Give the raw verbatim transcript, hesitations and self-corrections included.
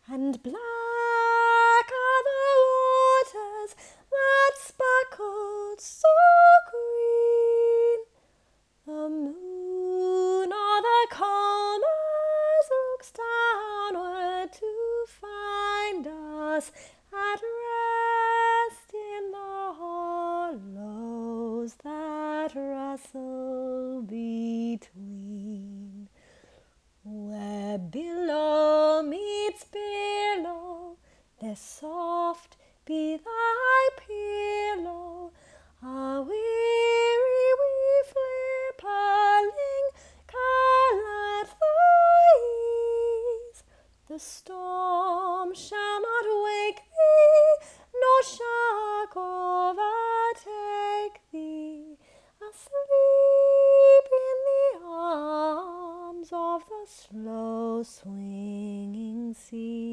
and black are the waters that sparkled so green. The moon o'er the combers looks downward to find us at rest in the hollows that rustle between. Where billow meets billow, there soft be thy pillow. A weary wee flipperling can at thy ease. The storm shall not wake thee, nor shark overtake thee, asleep in the arms of the slow swinging sea.